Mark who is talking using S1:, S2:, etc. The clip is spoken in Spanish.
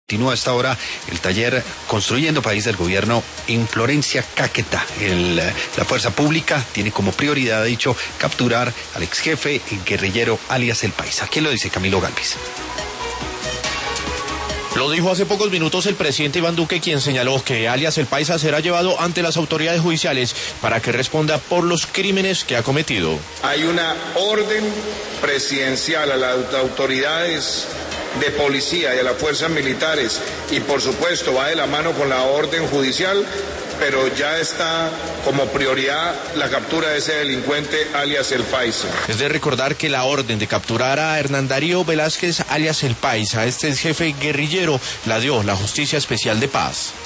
S1: Continúa hasta ahora el taller Construyendo País del Gobierno en Florencia, Caquetá. La fuerza pública tiene como prioridad, ha dicho, capturar al ex jefe guerrillero alias El Paisa. ¿Quién lo dice? Camilo Galvis.
S2: Lo dijo hace pocos minutos el presidente Iván Duque, quien señaló que alias El Paisa será llevado ante las autoridades judiciales para que responda por los crímenes que ha cometido.
S3: Hay una orden presidencial a las autoridades de policía y a las fuerzas militares y por supuesto va de la mano con la orden judicial, pero ya está como prioridad la captura de ese delincuente alias El Paisa.
S2: Es de recordar que la orden de capturar a Hernán Darío Velázquez alias El Paisa, este ex jefe guerrillero, la dio la Justicia Especial de Paz.